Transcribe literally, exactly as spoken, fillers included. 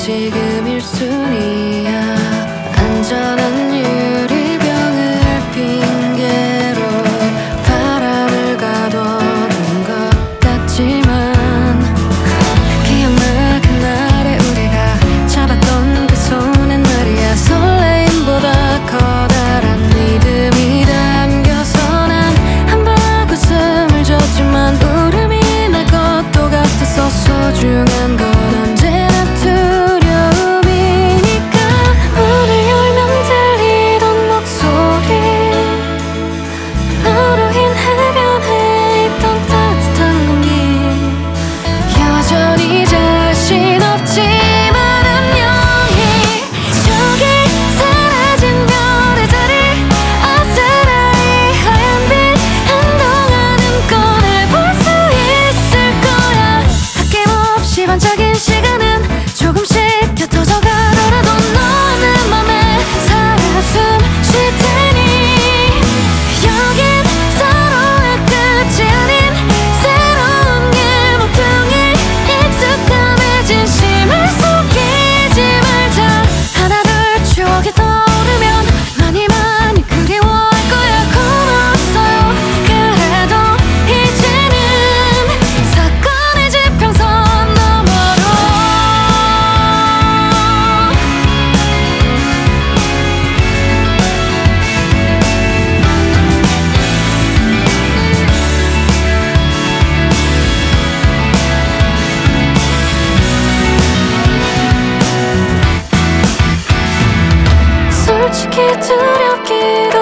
지금 일 순위야. 안전한 유리병을 핑계로 바람을 가둬둔 것 같지만 기억나 그날의 우리가 잡았던 그 손엔 말이야. 설레임보다 커다란 믿음이 담겨서 난 한 방 웃음을 줬지만 울음이 날 것도 같아서 소중한 건 언제나 두려움이니까. 문을 열면 들리던 목소리, 너로 인 해변에 있던 따뜻한 공기, 여전히 자신 없지만 안녕히 저기 사라진 별의 자리, 아스라이 하얀 빛 한동안은 꺼내 볼 수 있을 거야. 아낌없이 반짝인 시간은 조금씩 곁어져 가더라도 넌 내 맘에 살아 숨쉴 테니. 여긴 서로의 끝이 아닌 새로운 길 모퉁이, 익숙함에 진심을 속이지 말자. 하나 둘 추억이 떠오르면 많이 많이 그리워할 거야. 고마웠어요. 그래도 이제는 사건의 지평선 너머로. 솔직히 두렵기도